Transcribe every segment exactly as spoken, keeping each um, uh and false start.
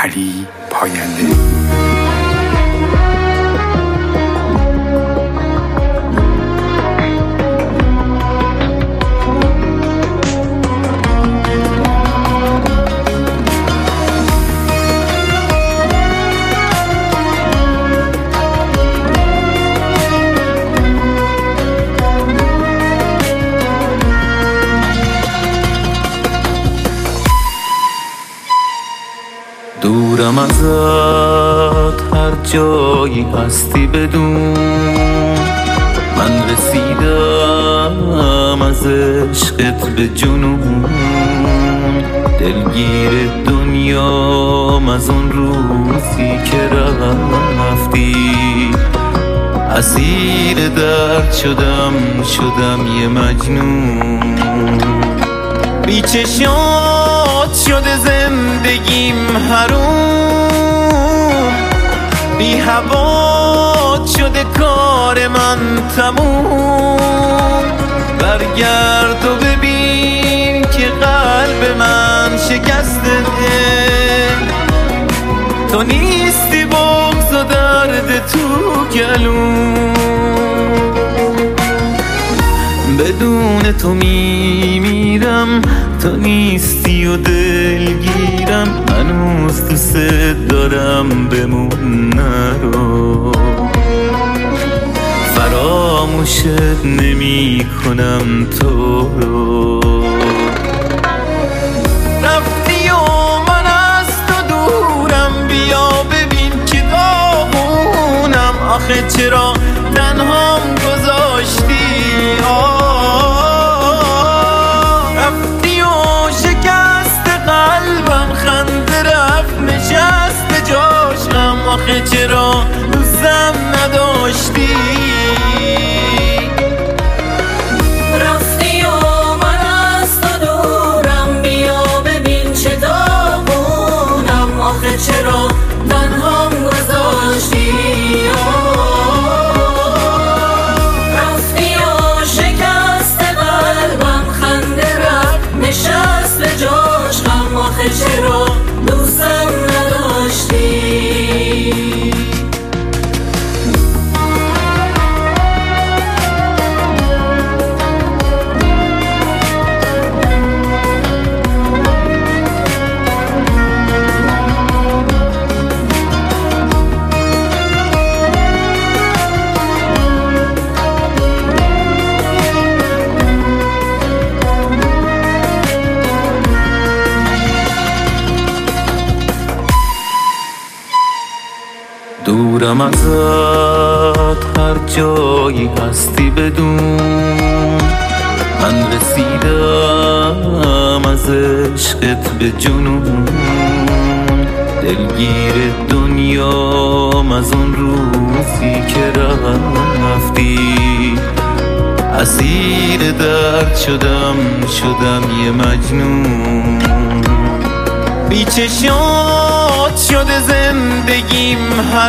علی پاینده. دورم ازت هر جایی هستی بدون، من رسیدم از عشقت به جنون. دلگیر دنیام از اون روزی که رفتی، اسیر درد شدم شدم یه مجنون. بی چشات شده زندگیم حروم، بی هوات شده کار من تموم. برگرد و ببین که قلب من شکسته، تو نیستی بغض و درد تو گلوم. بدون تو میمیرم، تو نیستی و دلگیرم. هنوز دوست دارم بمون نرو، فراموشت نمی کنم تو رو. رفتی و من از تو دورم، بیا ببین که داغونم. آخه چرا تنهام گذاشتی؟ رفتی و شکست قلبم، خنده رفت نشست جاشم. آخه چرا دوستم نداشتی؟ رفتی و من از تو دورم، بیا ببین چه داغونم. آخه چرا تنهام گذاشتی؟ چرا دوستم نداشتی؟ دورم ازت هر جایی هستی بدون، من رسیدم از عشقت به جنون. دلگیر دنیام از اون روزی که رفتی، اسیر درد شدم شدم یه مجنون. بی چشات شده زندگیم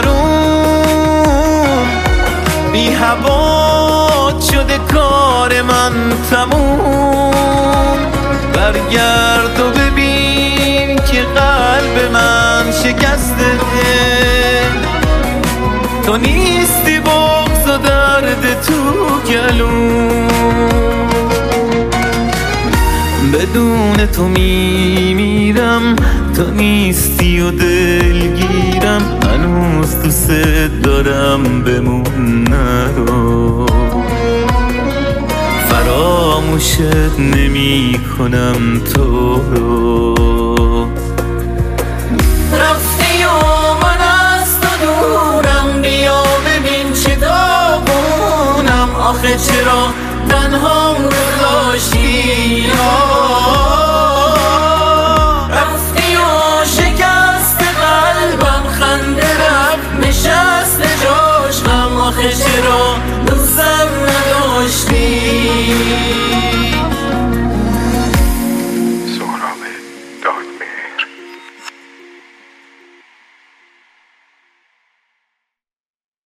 حروم، بی هوات شده کار من تموم. برگرد و ببین که قلب من شکسته، تو نیستی بغض و درد تو گلوم. بدون تو میمیرم، تو نیستی و دلگیرم. هنوز دوست دارم بمون نرو، فراموشت نمی کنم تو رو. رفتی و من از تو دورم، بیا ببین چه داغونم. آخه چرا تنهام گذاشتی؟